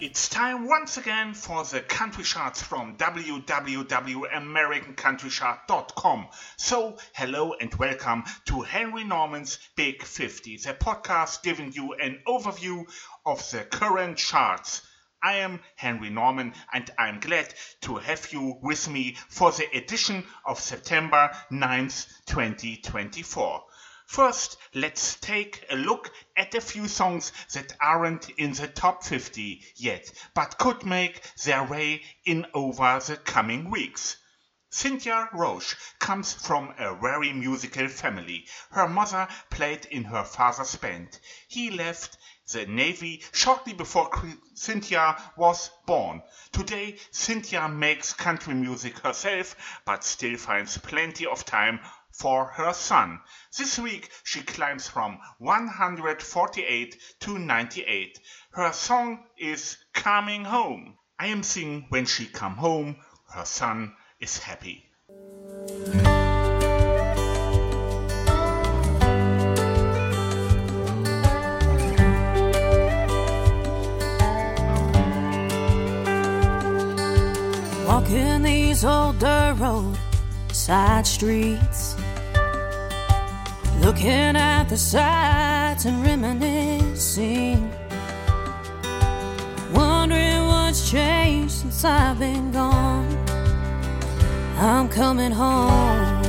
It's time once again for the country charts from www.americancountrychart.com. So, hello and welcome to Henry Norman's Big 50, the podcast giving you an overview of the current charts. I am Henry Norman and I'm glad to have you with me for the edition of September 9th, 2024. First, let's take a look at a few songs that aren't in the top 50 yet, but could make their way in over the coming weeks. Cynthia Roche comes from a very musical family. Her mother played in her father's band. He left the Navy shortly before Cynthia was born. Today, Cynthia makes country music herself, but still finds plenty of time for her son. This week she climbs from 148 to 98. Her song is Coming Home. I am singing When She Come Home. Her son is happy. Walking these old dirt road side streets, looking at the sights and reminiscing, wondering what's changed since I've been gone. I'm coming home.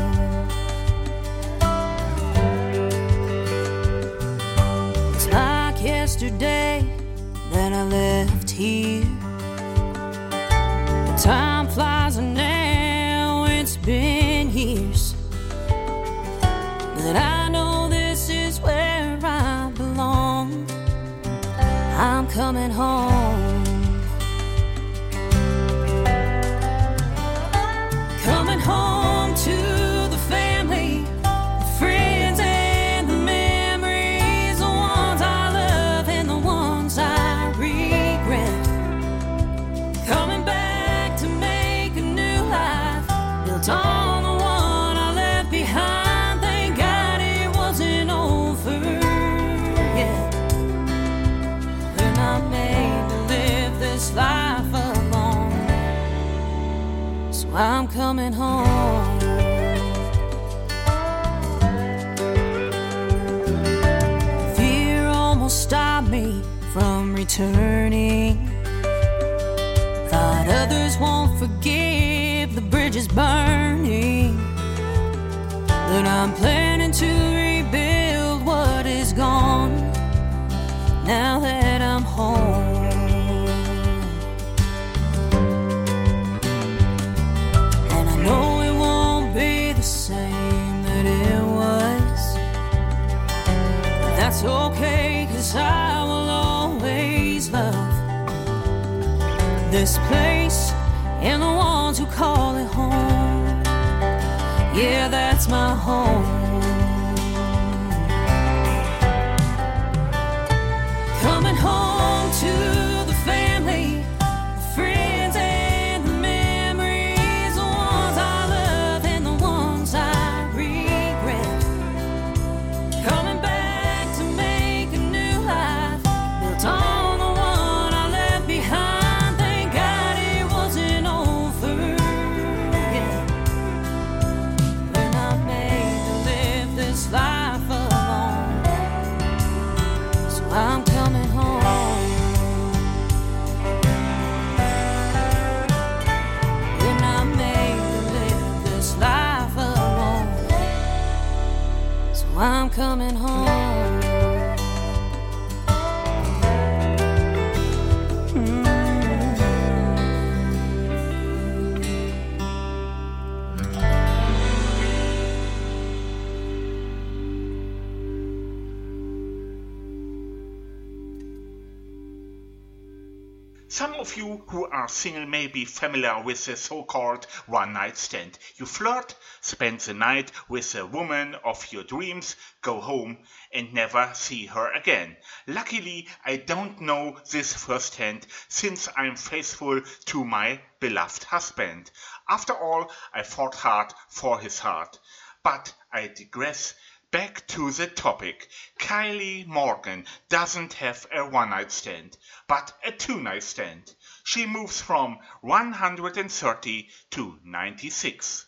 It's like yesterday that I left here. The time flies and now it's been years. But I know this is where I belong. I'm coming home. Coming home to the family, the friends and the memories, the ones I love and the ones I regret. Coming back to make a new life, built on the one I left behind. Thank God it wasn't over yet. We're not made to live this life alone. So I'm coming home. Fear almost stopped me from returning. Thought others won't forgive the bridges burning. But I'm planning to rebuild what is gone now that I'm home. And I know it won't be the same that it was. But that's okay, 'cause I will always love this place and the ones who call it home. Yeah, that's my home. Coming home to the family, the friends and the memories, the ones I love and the ones I regret. Coming back to make a new life, built on the one I left behind. Thank God it wasn't over yet. We're not made to live this life alone. So I'm coming home. We're not made to live this life alone. So I'm coming home. Some of you who are single may be familiar with the so-called one-night stand. You flirt, spend the night with the woman of your dreams, go home and never see her again. Luckily, I don't know this firsthand, since I'm faithful to my beloved husband. After all, I fought hard for his heart. But I digress. Back to the topic. Kylie Morgan doesn't have a one-night stand, but a two-night stand. She moves from 130 to 96.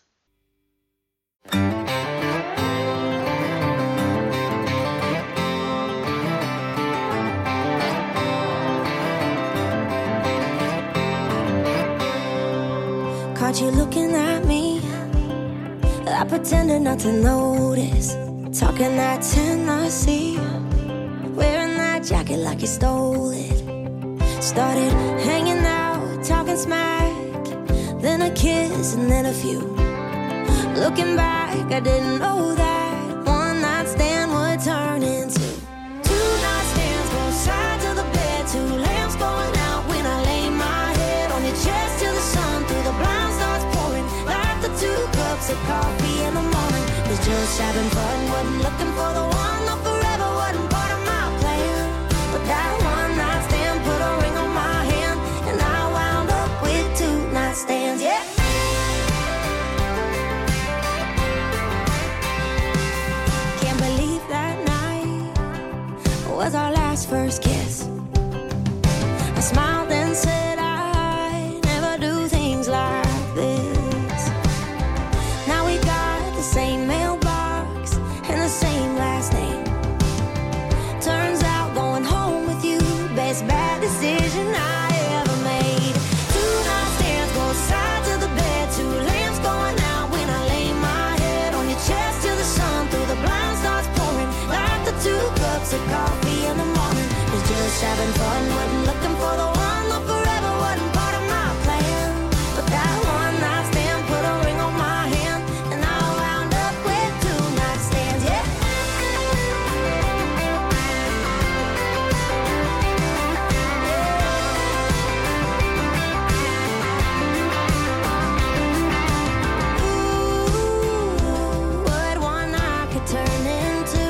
Caught you looking at me, I pretended not to notice. Talking that Tennessee, wearing that jacket like you stole it. Started hanging out, talking smack, then a kiss and then a few. Looking back, I didn't know that one night stand would turn into two night stands, both sides of the bed, two lamps going out when I lay my head on your chest till the sun through the blinds starts pouring. Like the 2 cups of coffee in the morning. Was just having fun, wasn't looking for the one. No, forever wasn't part of my plan. But that one night stand put a ring on my hand, and I wound up with 2 night stands, yeah. Can't believe that night was our last first kiss. I smiled and said I'd never do things like this. Now we got the same mailbox and the same last name. Turns out going home with you, best bad decision I ever made. 2 night stands, both sides of the bed, 2 lamps going out when I lay my head on your chest till the sun through the blinds starts pouring. Like the 2 cups of coffee in the morning. Was just having fun, wasn't looking for the one. No, forever wasn't part of my plan. But that one night stand put a ring on my hand, and I wound up with 2 night stands, yeah. Ooh, what one night could turn into.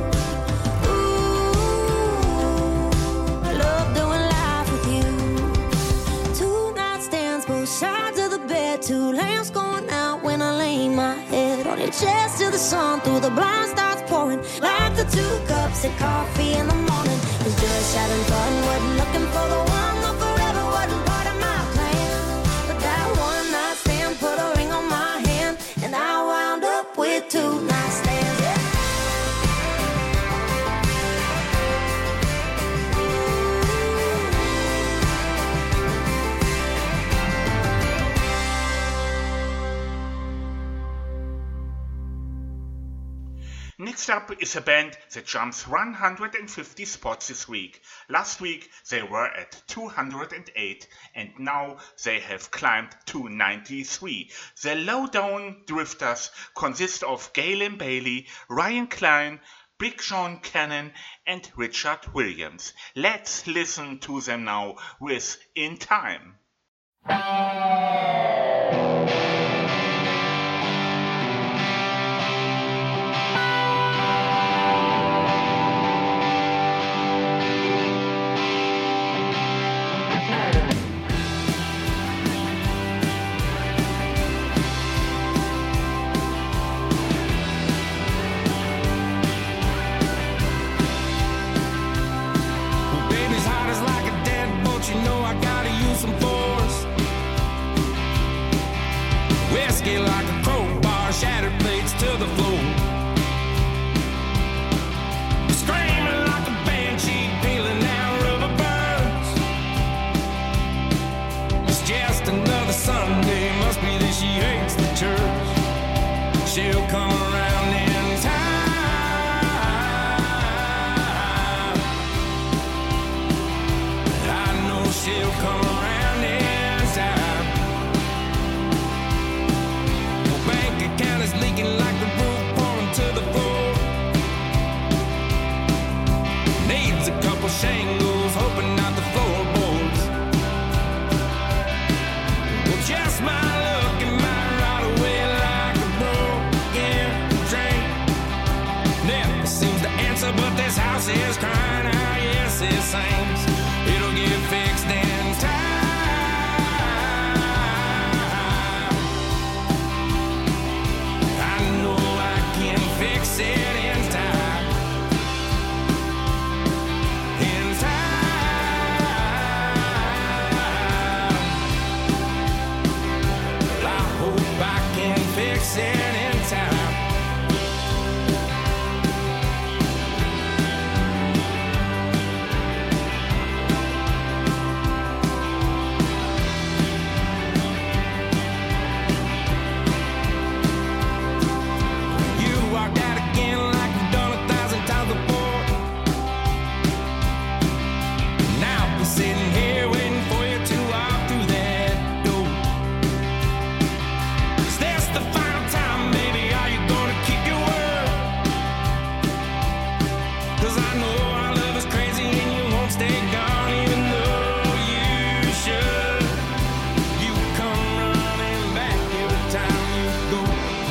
Love doing life with you. 2 night stands, both sides of the bed, 2 lamps going out when I lay my head on your chest till the sun through the blinds starts pouring. Like the 2 cups of coffee in the morning. Was just having fun, wasn't looking for the one. No, forever wasn't part of my plan. But that one night stand put a ring on my hand, and I wound up with 2 night stands, yeah. Next up is a band that jumps 150 spots this week. Last week they were at 208 and now they have climbed to 93. The Lowdown Drifters consist of Galen Bailey, Ryan Klein, Big Sean Cannon and Richard Williams. Let's listen to them now with In Time. Baby's hot as like a deadbolt, you know I gotta use some force. Whiskey like a crowbar, shattered plates to the floor. Screaming like a banshee, peeling out rubber burns. It's just another Sunday, must be that she hates the church. She'll come around in time. She'll come around in time. Your bank account is leaking like the roof pouring to the floor. Needs a couple shingles, hoping not the floorboards. Well, just my luck, it might rot away like a broken you should. You come running back every time you go.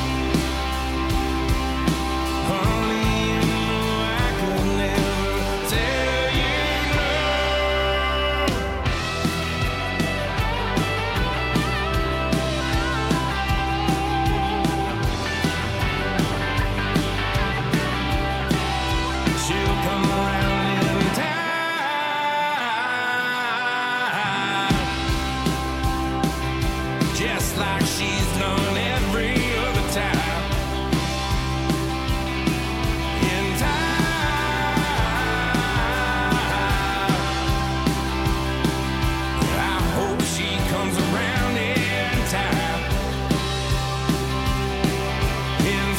Honey, you know I could never tell you no. She'll come around in time, just like she's done every other time. In time, I hope she comes around in time. In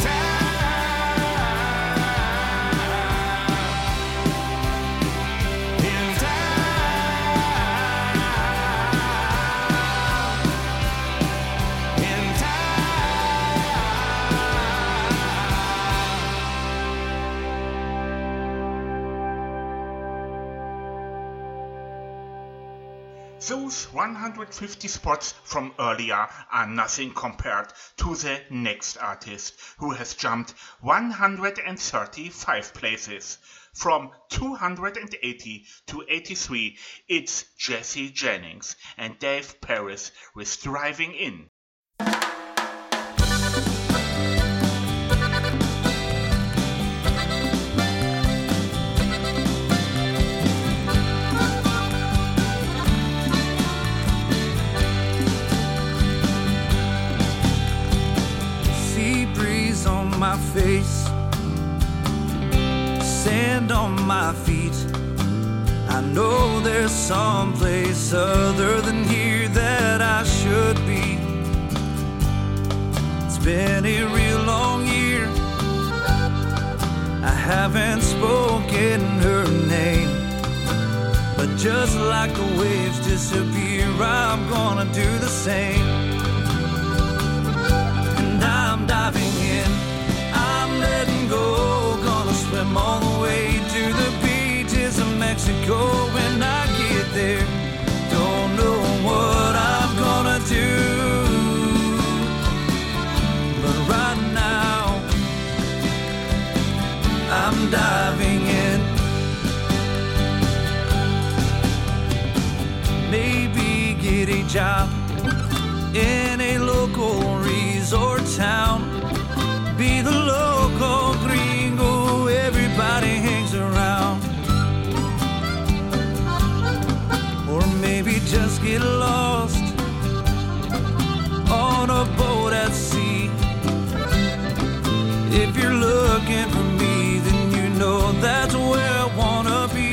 time, in time, in Those 150 spots from earlier are nothing compared to the next artist, who has jumped 135 places. From 280 to 83, it's Jesse Jennings and Dave Paris with Driving In. Sea breeze on my face, sand on my feet. I know there's some place other than here that I should be. It's been a real long year, I haven't spoken her name. But just like the waves disappear, I'm gonna do the same. And I'm diving in, I'm letting go, gonna swim all the way to the beaches of Mexico. When I get there, don't know what I'm gonna do, but right now I'm diving in. Maybe get a job in a local resort town, be the local gringo everybody hangs around. Or maybe just get lost on a boat at sea. If you're looking for me, then you know that's where I wanna be.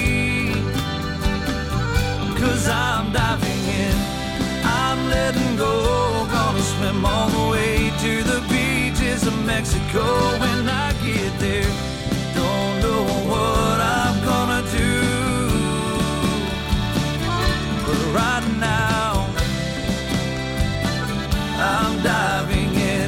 'Cause I'm diving in, I'm letting go, gonna swim all the way to the beaches of Mexico. When I get there, don't know what I'm gonna do, but right now I'm diving in.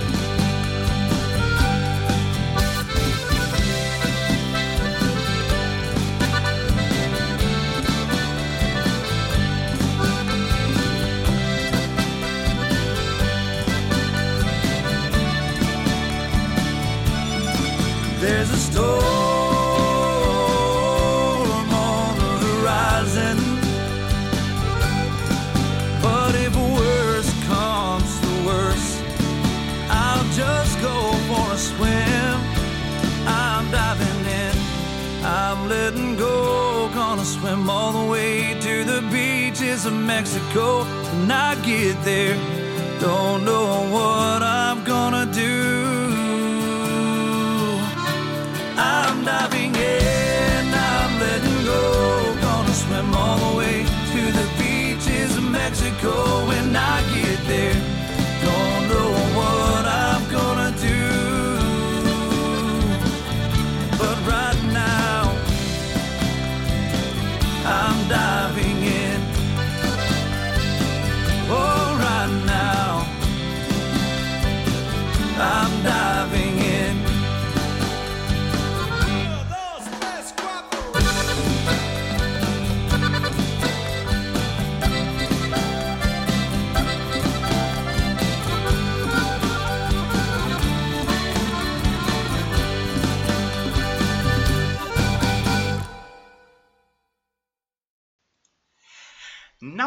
There's a storm on the horizon, but if worse comes to worse, I'll just go for a swim. I'm diving in, I'm letting go, gonna swim all the way to the beaches of Mexico. When I get there, don't know what I'm gonna do. I'm diving in, I'm letting go, gonna swim all the way to the beaches of Mexico. When I get there, don't know what I'm gonna do, but right now I'm diving in. Oh, right now I'm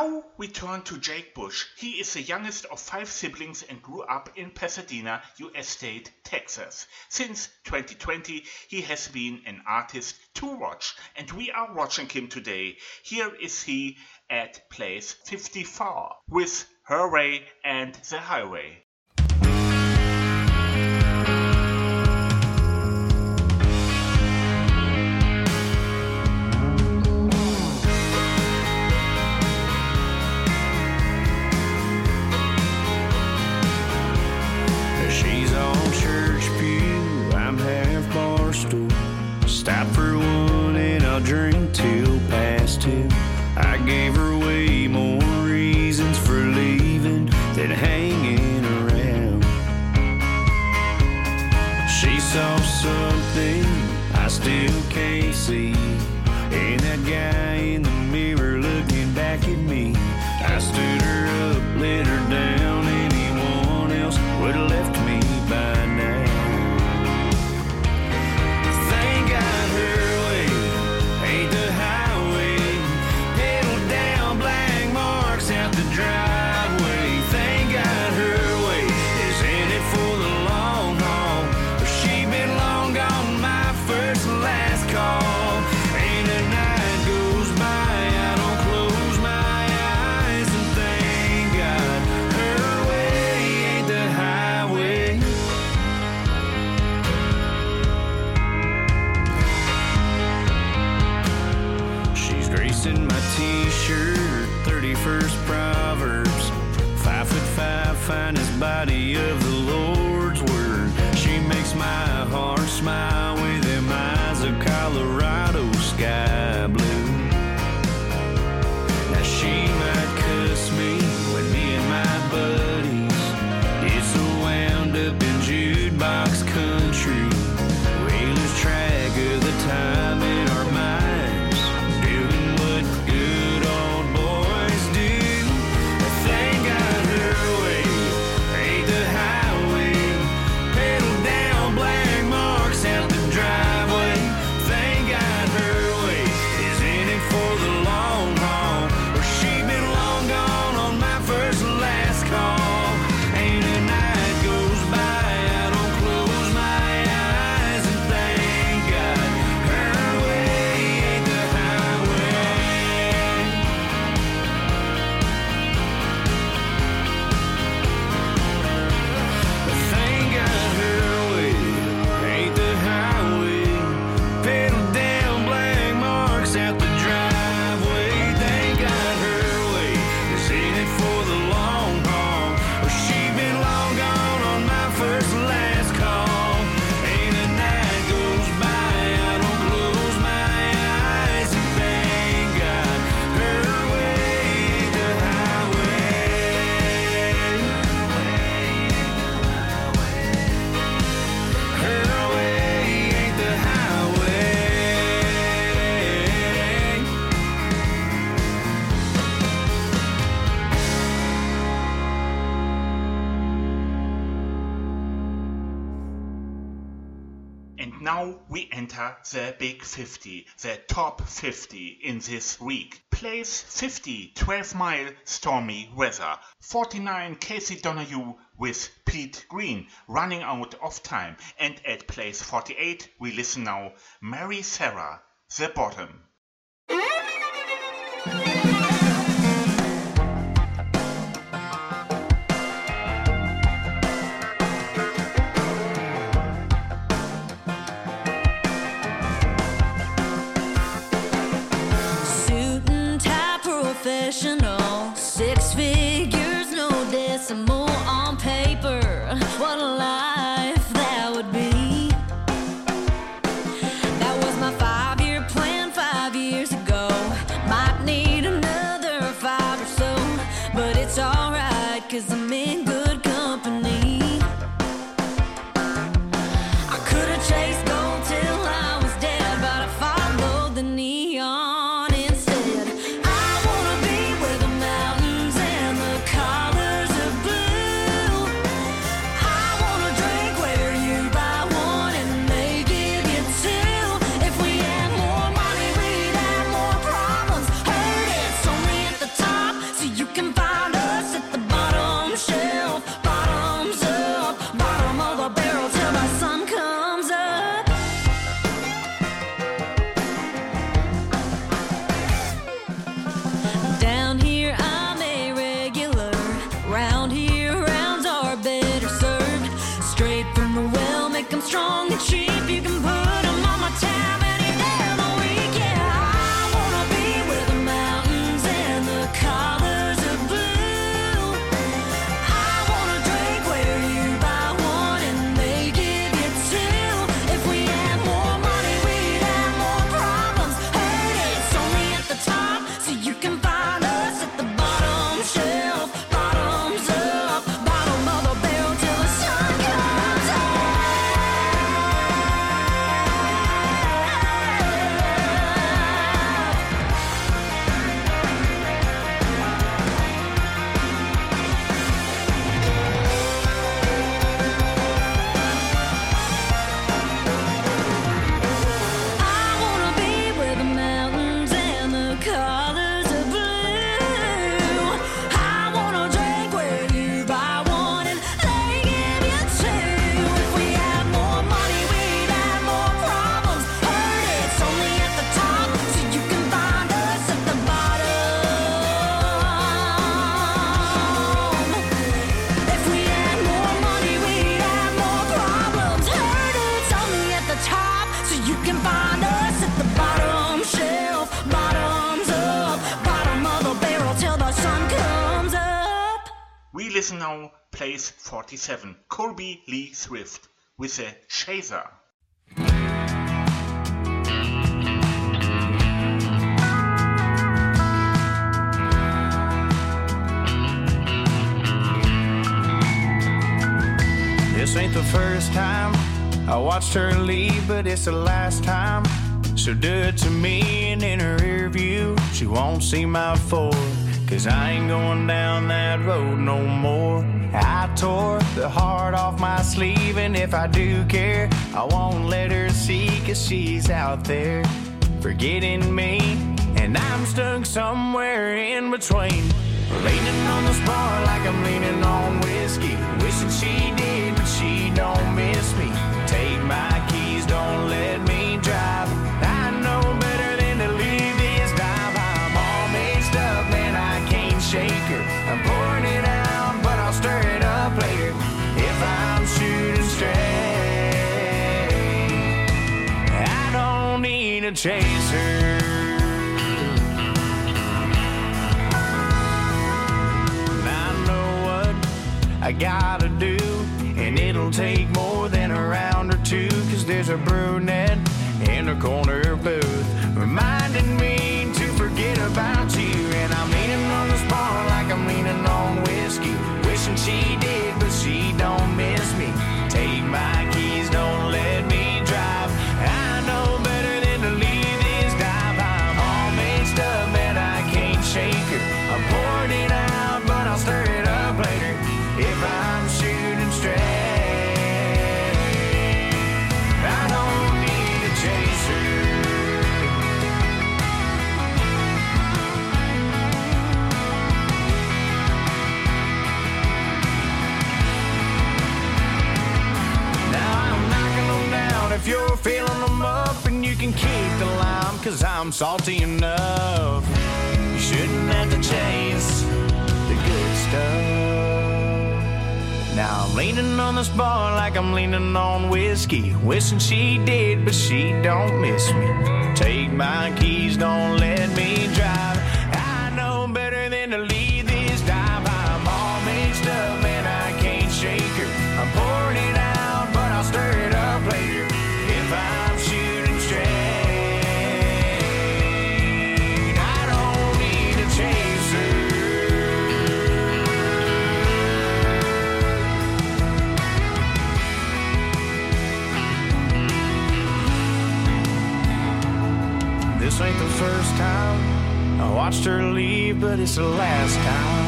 Now we turn to Jake Bush. He is the youngest of 5 siblings and grew up in Pasadena, US State, Texas. Since 2020, he has been an artist to watch, and we are watching him today. Here is he at place 54 with Her Way and the Highway. Stop for one and I'll drink till past 2. I gave her way more reasons for leaving than hanging around. She saw something I still can't see, and that guy in the mirror looking back at me. I stood her up, let her down. Anyone else would have left me by now. In my t-shirt, 31st Proverbs, 5'5", finest body of the Lord's word. She makes my heart smile with them eyes of Colorado sky blue. Now she might cuss me when me and my buddies get so wound up in jukebox country, we lose track of the time in our minds. Now we enter the Big 50, the top 50 in this week. Place 50, 12 Mile, Stormy Weather. 49, Casey Donahue with Pete Green, Running Out of Time. And at place 48, we listen now, Mary Sarah, The Bottom. Professional, 6 figures, no decimal on paper. What a life that would be. That was my 5-year plan 5 years ago. Might need another 5 or so, but it's alright, 'cause I'm in good company. I could have chased gold till I was dead, but I followed the neon. listen now place 47, Colby Lee Swift with a Chaser. This ain't the first time I watched her leave, but it's the last time. So do it to me, and in her rear view she won't see my Ford, 'cause I ain't going down that road no more. I tore the heart off my sleeve, and if I do care, I won't let her see, 'cause she's out there forgetting me, and I'm stuck somewhere in between, leaning on the bar like I'm leaning on whiskey, wishing she did, but she don't miss me. Take my keys, don't let me drive. I know better than to leave this dive. I'm all mixed up, man, I can't shake her. I'm pouring it out, but I'll stir it up later if I'm shooting straight. I don't need a chaser. I gotta do, and it'll take more than a round or two, 'cause there's a brunette in the corner booth reminding me to forget about you, and I'm leaning on this bar like I'm leaning on whiskey, wishing she did, but she don't miss me. Take my keys, don't let me drive. I know better than to leave this dive. I'm all mixed up, man, I can't shake her. I'm pouring it out, but I'll stir it up later if I'm shooting straight. I don't need a chaser. Now I'm knocking them down if you're feeling them up, and you can keep the lime, 'cause I'm salty enough. You shouldn't have to chase the good stuff. Now I'm leaning on this bar like I'm leaning on whiskey, wishing she did, but she don't miss me. Take my keys, don't let me drive. I know better than to leave this dive. I'm all mixed up, man, I can't shake her. I'm pouring it out, but I'll stir it up later if I'm shooting straight. I don't need a chaser. This ain't the first time I watched her leave, but it's the last time.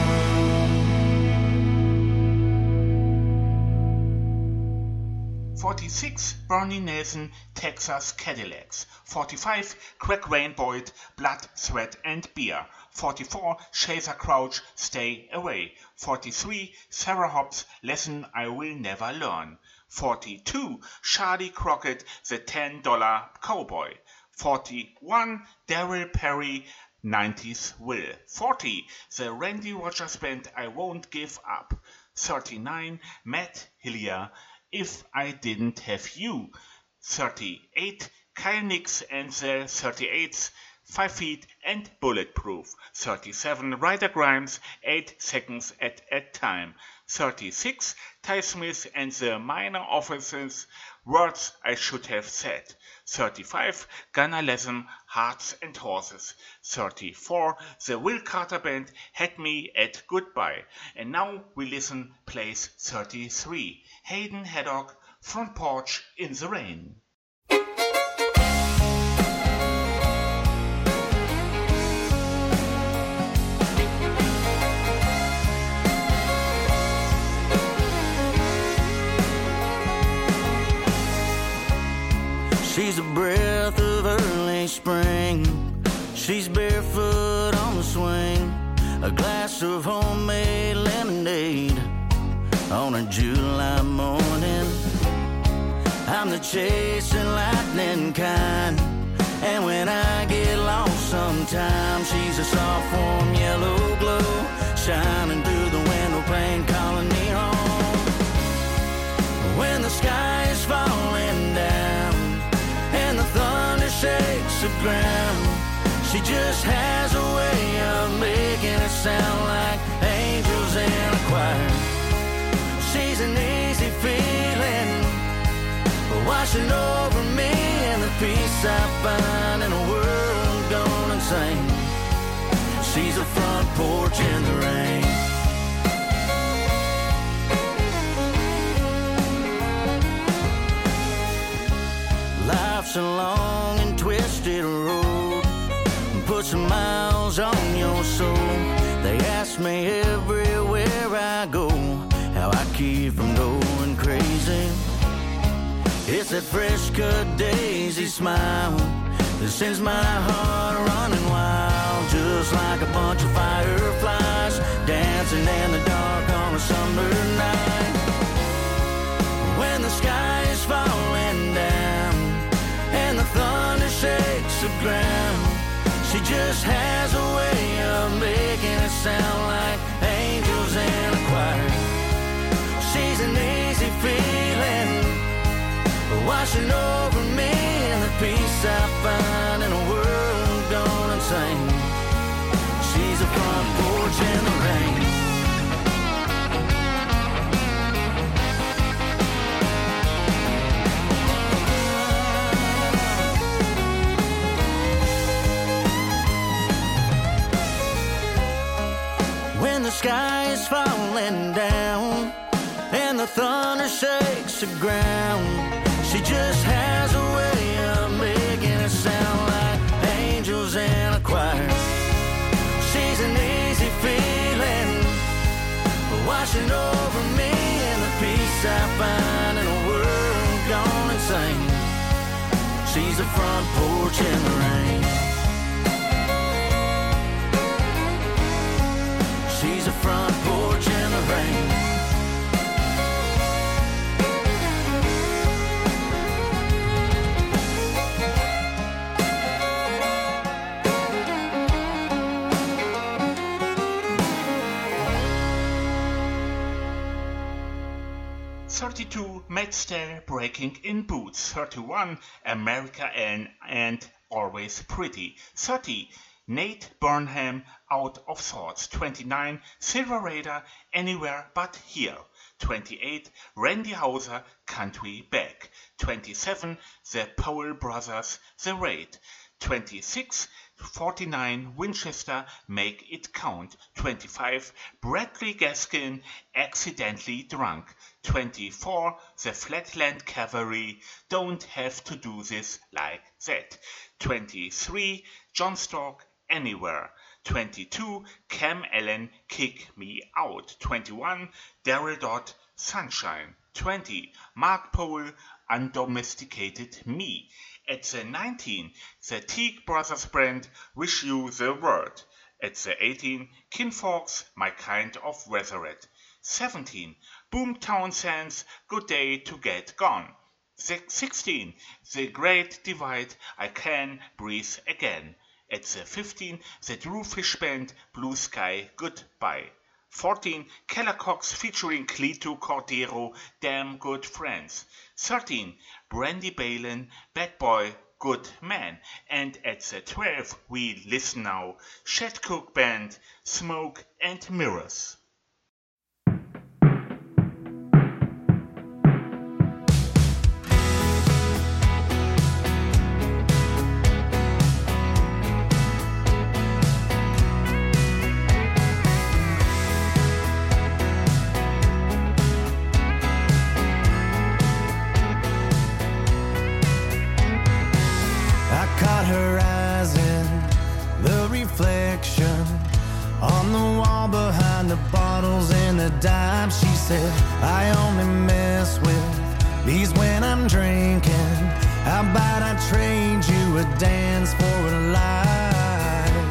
46, Bernie Nelson, Texas Cadillacs. 45, Craig Wayne Boyd, Blood, Sweat and Beer. 44, Chaser Crouch, Stay Away. 43, Sarah Hobbs, Lesson I Will Never Learn. 42, Charlie Crockett, The $10 Cowboy. 41, Daryl Perry, 90s Will. 40, The Randy Rogers Band, I Won't Give Up. 39, Matt Hillier, If I Didn't Have You. 38, Kyle Nix and the 38s, 5 Feet and Bulletproof. 37, Ryder Grimes, 8 Seconds at a Time. 36, Ty Smith and the Minor Officers, Words I Should Have Said. 35, Gunnar Lesson, Hearts and Horses. 34, the Will Carter Band, Had Me at Goodbye. And now we listen place 33, Hayden Haddock, Front Porch in the Rain. She's a breath of early spring. She's barefoot on the swing. A glass of homemade lemonade on a July morning. I'm the chasing lightning kind, and when I get lost sometimes, she's a soft warm yellow glow shining through the window pane, calling me home. When the sky is falling down and the thunder shakes the ground, she just has a way of making it sound like angels in a choir. washing over me, and the peace I find in a world gone insane. She's a front porch in the rain. Life's a long and twisted road, put some miles on your soul. They ask me everywhere I go how I keep from going crazy. It's that fresh cut daisy smile that sends my heart running wild, just like a bunch of fireflies dancing in the dark on a summer night. When the sky is falling down and the thunder shakes the ground, she just has a way of making it sound like angels in a choir. She's an easy feeling washing over me, and the peace I find in a world gone insane. She's a front porch in the rain. When the sky is falling down and the thunder shakes the ground, she just has a way of making it sound like angels in a choir. She's an easy feeling washing over me, and the peace I find in a world gone insane. She's a front porch in the rain. She's a front porch in the rain. Matt Stell, Breaking in Boots. 31, America and Always Pretty. 30, Nate Burnham, Out of Thoughts. 29, Silver Raider, Anywhere But Here. 28, Randy Houser, Country Back. 27, The Powell Brothers, The Raid. 26, 49, Winchester, Make It Count. 25, Bradley Gaskin, Accidentally Drunk. 24, The Flatland Cavalry, Don't Have to Do This Like That. 23, John Stork, Anywhere. 22, Cam Allen, Kick Me Out. 21, Daryl Dodd, Sunshine. 20, Mark Powell, Undomesticated Me. At the 19, the Teague Brothers Band, Wish You the Word. At the 18, Kinfolk's My Kind of Weathered. 17, Boomtown Sands, Good Day to Get Gone. 16, The Great Divide, I Can Breathe Again. At the 15, the Drew Fish Band, Blue Sky, Goodbye. 14, Keller Cox featuring Cleto Cordero, Damn Good Friends. 13, Brandy Balin, Bad Boy, Good Man. And at the 12, we listen now, Chet Cook Band, Smoke and Mirrors. She said, I only mess with these when I'm drinking. How about I trade you a dance for a life?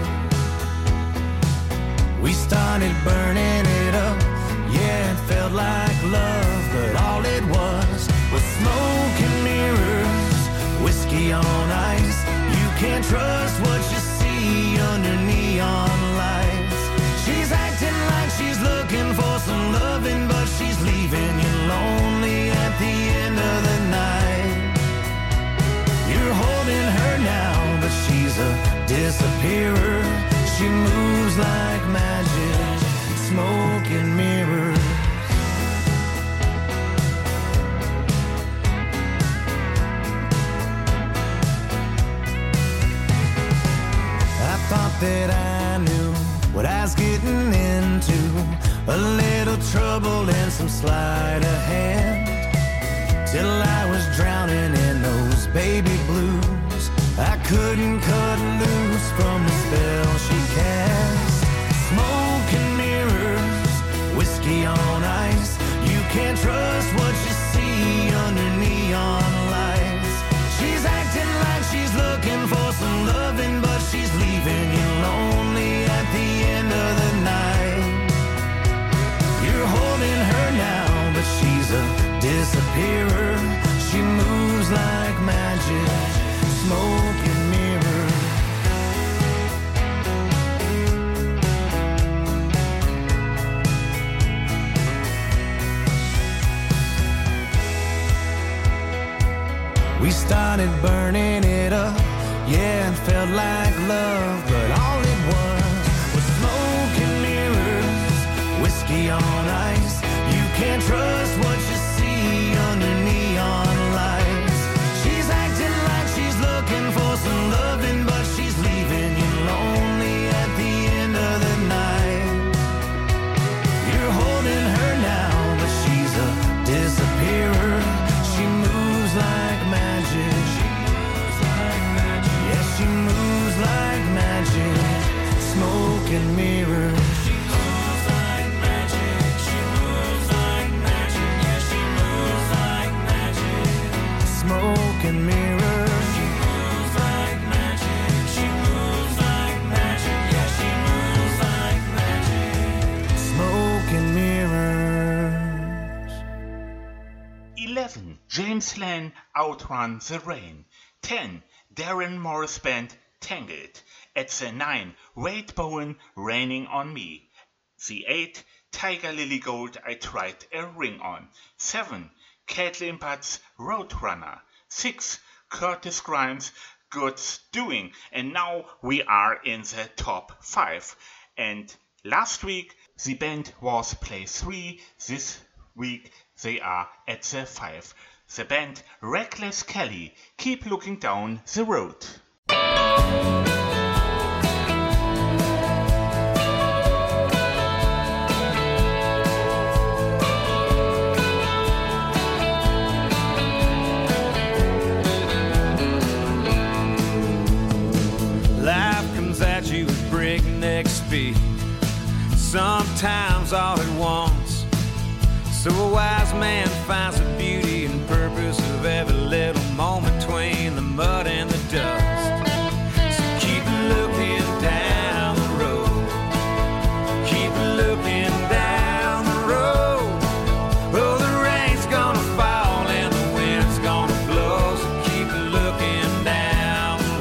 We started burning it up. Yeah, it felt like love, but all it was smoke and mirrors, whiskey on ice. You can't trust what you see under neon lights. She's acting like she's looking for some loving, but she's leaving you lonely at the end of the night. You're holding her now, but she's a disappearer. She moves like magic, smoke and mirrors. a little trouble and some sleight of hand, till I was drowning in those baby blues. I couldn't cut loose from the spell she cast. Smoke and mirrors, whiskey on ice. You can't trust what you see under neon lights. She's acting like she's looking for some loving, but she's leaving you lonely at the end of the night. You're holding her now, but she's a disappearer. She moves like magic, smoke and mirror. We started burning it up, yeah, it felt like love, but all it was smoke and mirrors, whiskey on ice. You can't trust what you see under neon lights. She's acting like she's looking for some loving, but she's leaving you lonely at the end of the night. You're holding her now, but she's a disappearer. She moves like magic. Yes, she moves like magic. Smoke and mirrors. She moves like magic. She moves like magic. Yes, she moves like magic. Smoke and mirrors. She moves like magic. She moves like magic. Yes, she moves like magic. Smoke and mirrors. 11. James Lan, Outrun the Rain. 10. Darren Morris Band, Tangled. At the 9, Wade Bowen, Raining on Me. The 8, Tiger Lily Gold, I Tried a Ring On. 7, Caitlin Butts, Roadrunner. 6, Curtis Grimes, God's Doing. And now we are in the top 5. And last week the band was place 3. This week they are at the 5. The band Reckless Kelly, Keep Looking Down the Road. Life comes at you with breakneck speed, sometimes all at once. So a wise man finds the beauty and purpose of every little moment between the mud and the dust. So keep looking down the road, keep looking down the road. Oh, the rain's gonna fall and the wind's gonna blow, so keep looking down the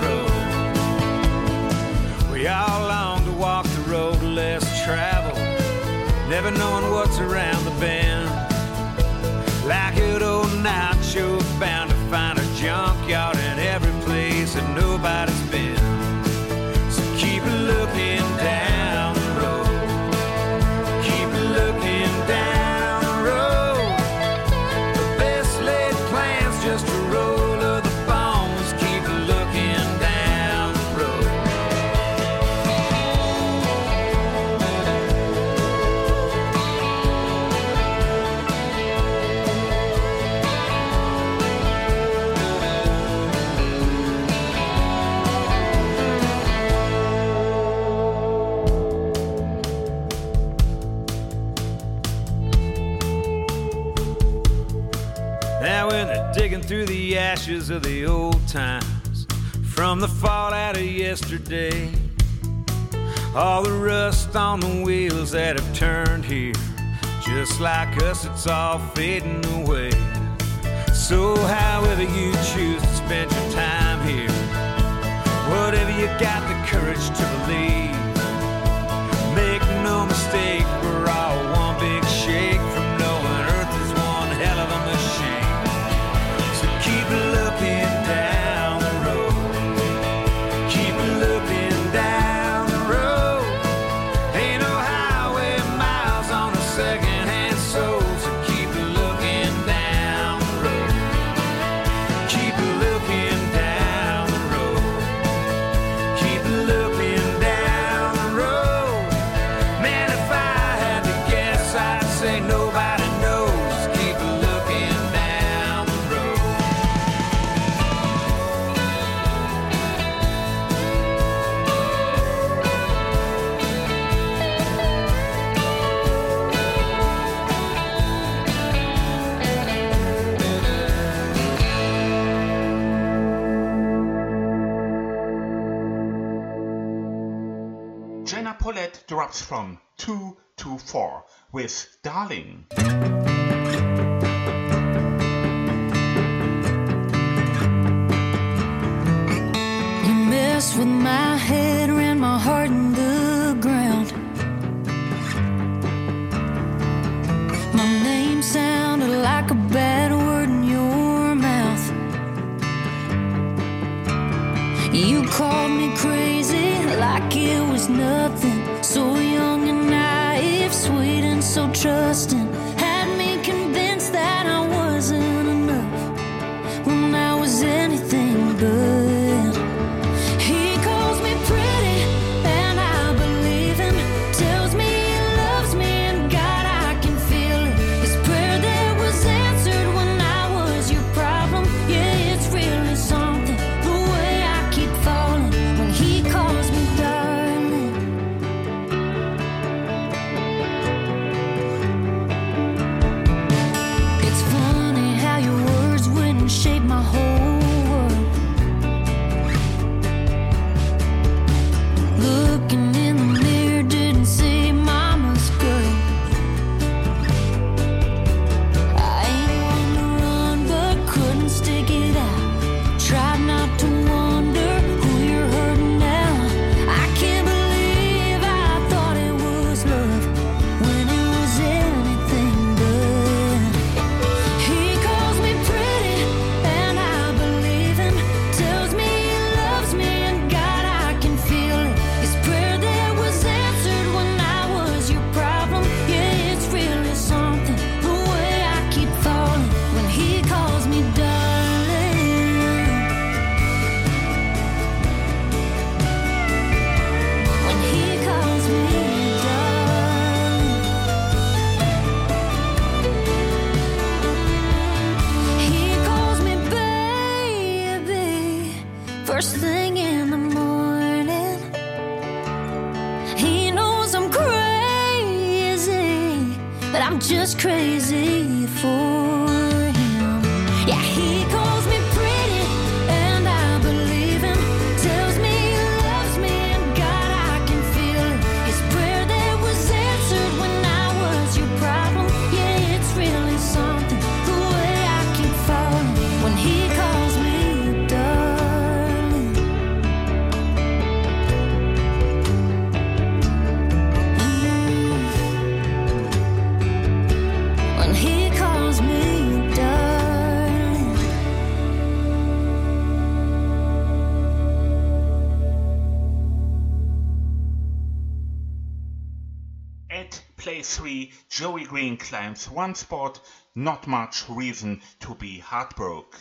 road. We all long to walk the road less traveled, never knowing what's around the bend. Like good old Nacho, bound to find a junkyard in every place that nobody's been. So keep looking down the road, keep looking down the road. The best laid plans just a roll of the bones. Keep looking down the road. Now when they're digging through the ashes of the old times, from the fallout of yesterday, all the rust on the wheels that have turned here, just like us, it's all fading away. So however you choose to spend your time here, whatever you got the courage to believe, make no mistake, we're all one big shake from knowing Earth is one hell of a machine. So keep looking down the road, keep looking down the road. Ain't no highway miles on a second-hand soul, so keep looking down the road, keep looking down the road, keep looking down the road. Man, if I Scarlett drops from 2 to 4 with Darling. You messed with my head, ran my heart in the ground. My name sounded like a bad word in your mouth. You called me crazy like it was nothing. So young and naive, sweet and so trusting. Had me convinced that I wasn't enough when I was anything but. He calls me pretty and I believe him. Tells me he loves me and God, I can feel it. His prayer that was answered when I was your problem. Yeah, it's really something, the way I keep falling when he calls me darling. It's funny how your words wouldn't shape my whole world. Looking in the mirror, didn't see mama's girl. I ain't on the run, but couldn't stick it out. Tried not to wonder who you're hurting now. I can't believe I thought it was love when it was anything but. He calls me pretty and I believe him. Tells me he loves me and God, I can feel it. His prayer that was answered when I was your problem. Yeah, it's really something, the way I keep falling when he calls me darling. When he calls me darling. He calls me baby first thing in the morning. He knows I'm crazy, but I'm just crazy for him. Yeah, he calls me pretty and I believe him. Tells me he loves me and God, I can feel it. His prayer that was answered when I was your problem. Yeah, it's really something, the way I keep falling when he calls me darling. When he calls me darling. At place 3, Joey Green climbs one spot. Not much reason to be heartbroken.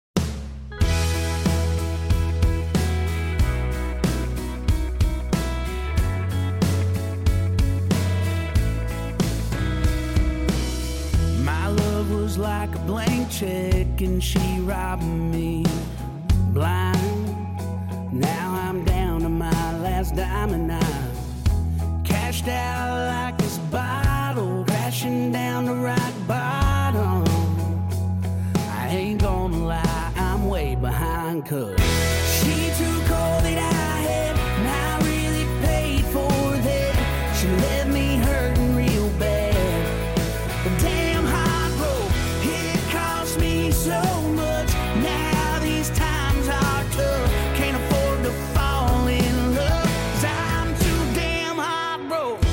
My love was like a blank check and she robbed me blind. Now I'm down to my last dime and I cashed out like this bottle, crashing down to rock bottom. I ain't gonna lie, I'm way behind 'cause she took all that I had and I really paid for that. She left me hurting real bad. But damn heartbroken, it cost me so much. Now these times are tough, can't afford to fall in love 'cause I'm too damn heartbroken.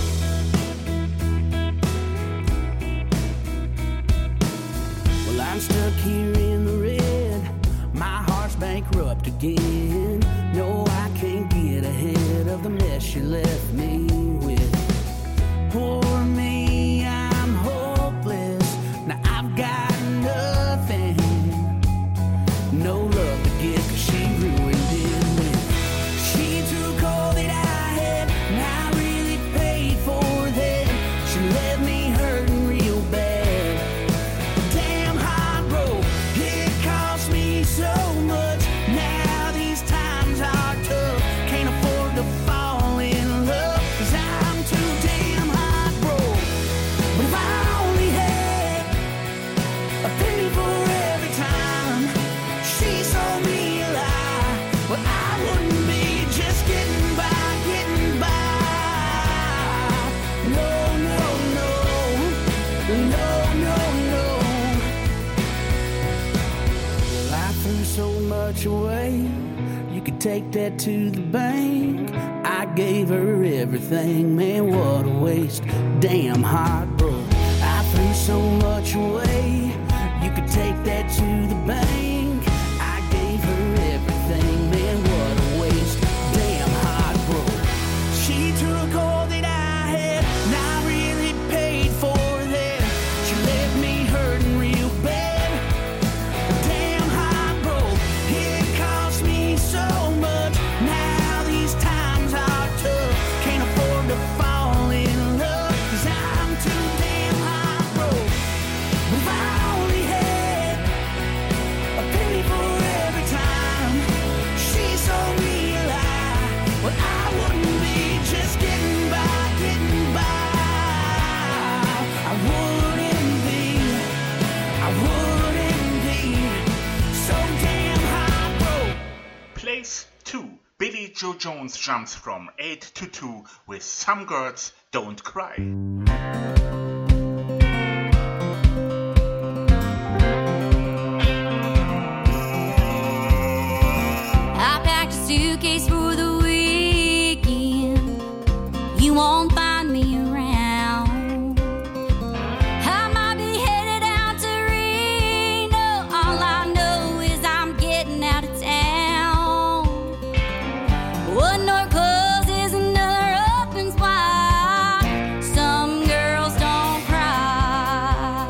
Well, I'm stuck here in the red, my heart's bankrupt again. No, I can't get ahead of the mess you left me with. Poor me, I'm hopeless. Now I've got nothing, no love to give 'cause she ruined it with. She took all that I had and I really paid for that. She left me hurting real bad. Damn heartbroken, it cost me so much. Now these times are tough, can't afford to fall in love 'cause I'm too damn heartbroken. But if I only had a penny for every time she sold me a lie, well I wouldn't be just getting by, getting by. take that to the bank. I gave her everything, man, what a waste. Damn heartbroken, I threw so much away. You could take that to the bank. I gave her everything, man, what a waste. Damn heartbroken. She took all that I had, and I really paid for that. She left me hurting real bad. Damn heartbroken, it cost me so much. Now these times are tough. Can't afford to fall in love, 'cause I'm too damn heartbroken. If I only had a penny for every time she sold me a lie, well, I wouldn't be just getting by, getting by. I wouldn't be so damn heartbroken. Place 2. Billy Joe Jones jumps from 8 to 2 with Some Girls Don't Cry. I packed a suitcase for the weekend. You won't find me around. I might be headed out to Reno. All I know is I'm getting out of town. One door closes, another opens wide. Some girls don't cry.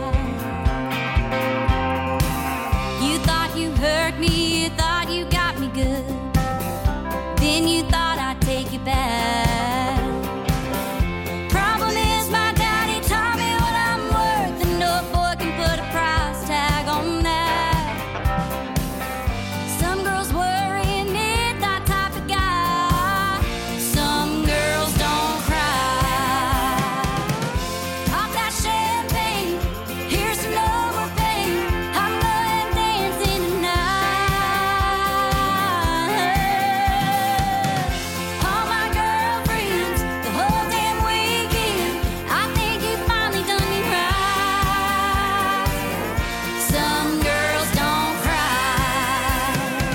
You thought you hurt me, you thought you got me good. Then you thought I'd take you back. Problem is my daddy taught me what I'm worth, and no boy can put a price tag on that. Some girls worry and need that type of guy. Some girls don't cry. Pop that champagne, here's some no more pain. I'm going dancing tonight. All my girlfriends, the whole damn weekend. I think you finally done me right. Some girls don't cry.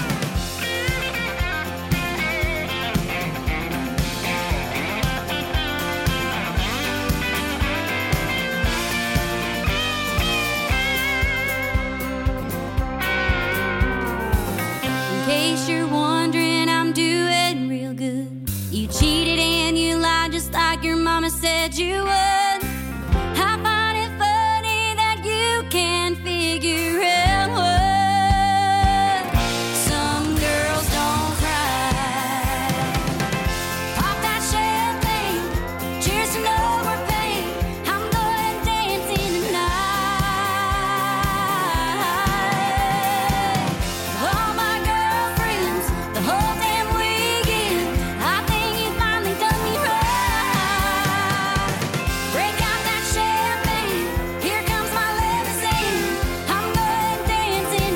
In case you're wondering, I'm doing real good. You cheated and you lied just like your mama said you would. I find it funny that you can't figure out what some girls don't cry. Pop that champagne, cheers to no more pain. I'm going dancing tonight. All my girlfriends, the whole damn weekend. I think you finally done me right. Break out that champagne, here comes my limousine. I'm going dancing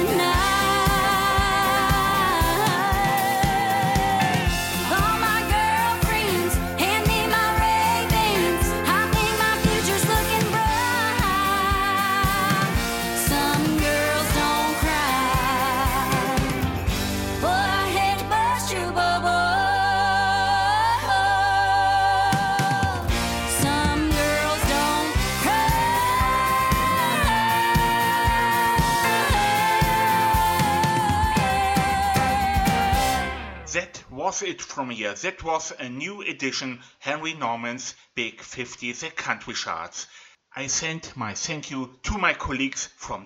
tonight. All my girlfriends, hand me my Ray-Bans. I think my future's looking bright. Some girls don't cry. Boy, I hate to bust your bubble. Some girls don't cry. That was it from here. That was a new edition Henry Norman's Big 50, the country charts. I send my thank you to my colleagues from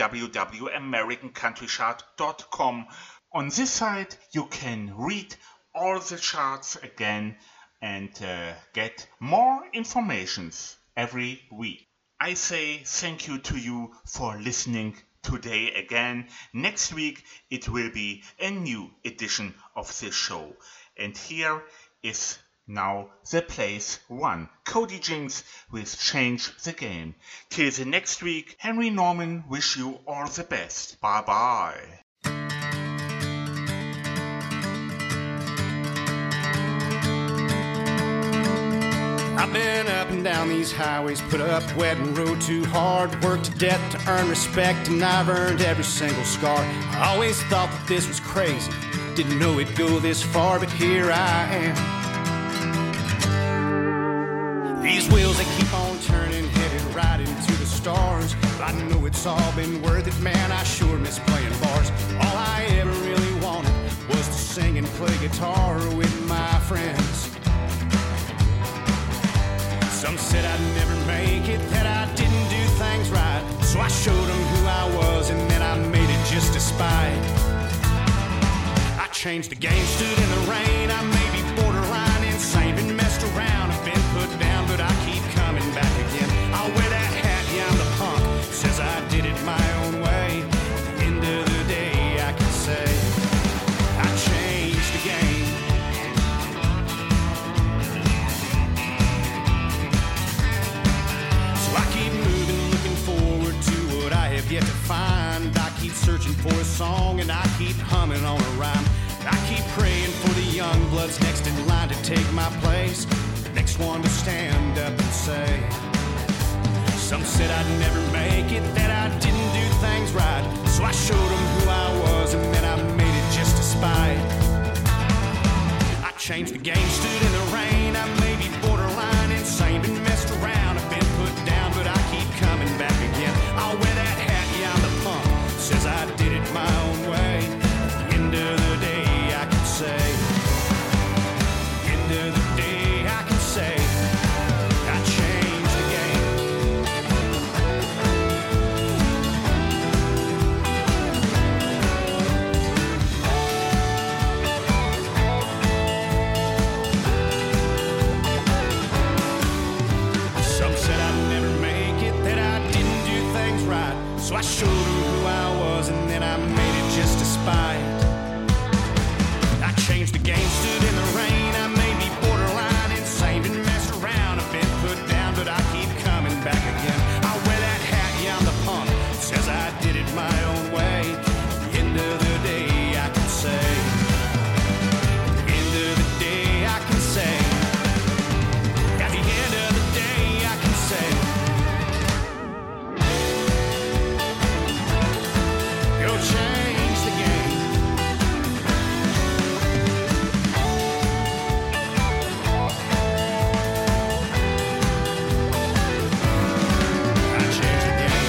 www.americancountrychart.com. On this site you can read all the charts again and get more informations every week. I say thank you to you for listening today again. Next week it will be a new edition of this show. And here is now the place 1. Cody Jinks with Change the Game. Till the next week, Henry Norman wish you all the best. Bye bye. I've been up and down these highways, put up the wet and rode too hard, worked to death to earn respect, and I've earned every single scar. I always thought that this was crazy, Didn't know it'd go this far, but here I am. These wheels, they keep on turning, headed right into the stars. But I know it's all been worth it, man, I sure miss playing bars. All I ever really wanted was to sing and play guitar with my friends. Some said I'd never make it, that I didn't do things right. So I showed them who I was, and then I made it just to spite. I changed the game, stood in the rain, I may be borderline insane, been messed around, I've been put down, but I keep coming back again. I'll wear that hat, yeah, I'm the punk, says I did it my own way. At the end of the day, I can say I changed the game. So I keep moving, looking forward to what I have yet to find. I keep searching for a song, and I keep humming on a rhyme. I keep praying for the young bloods next in line to take my place, the next one to stand up and say. Some said I'd never make it, that I didn't do things right. So I showed them who I was, and then I made it just to spite. I changed the game, stood in the rain, I may be borderline insane, been messed around, I've been put down, but I keep coming back again. I'll wear that hat, yeah, I'm the punk, says I did it my own way. At the end of the day, I can say, end of the day, I can say, I changed the game. Some said I'd never make it, that I didn't do things right. So I showed them who I was, and then I made it just to spite. I changed the game, stood in the rain, I may be borderline insane, been messed around, I've been put down, but I keep coming back again. I'll wear that hat, yeah, I'm the punk, says I did it my own way. At the end of the day, I can say, at the end of the day, I can say, at the end of the day, I can say, go change the game. I changed the game.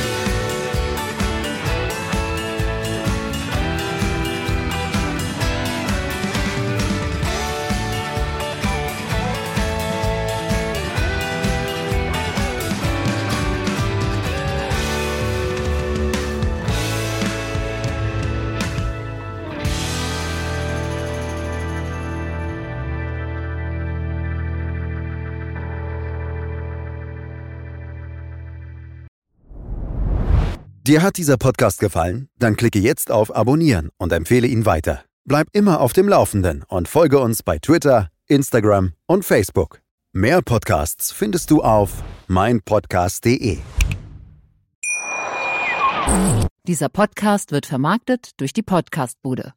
Dir hat dieser Podcast gefallen? Dann klicke jetzt auf Abonnieren und empfehle ihn weiter. Bleib immer auf dem Laufenden und folge uns bei Twitter, Instagram und Facebook. Mehr Podcasts findest du auf meinpodcast.de. Dieser Podcast wird vermarktet durch die Podcastbude.